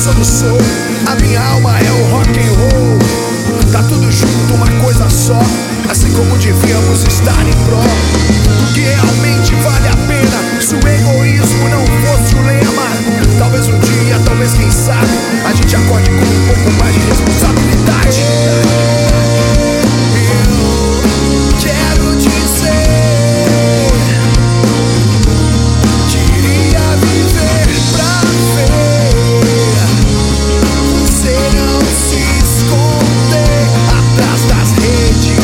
força do soul. A minha alma é o rock and roll. Tá tudo junto, uma coisa só, assim como devíamos estar em prol do que realmente vale a pena. Se o egoísmo não fosse o lema, talvez um dia, talvez quem sabe, a gente acorde com um pouco mais de responsabilidade. Eu quero dizer, queria viver pra ver você não se esconder atrás das redes.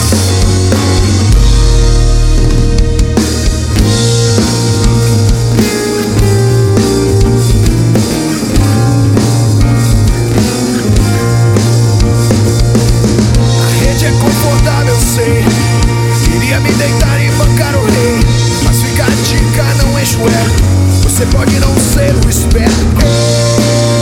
É confortável, sei. Queria me deitar e bancar o rei, mas fica a dica, não enche o ego. Você pode não ser o esperto.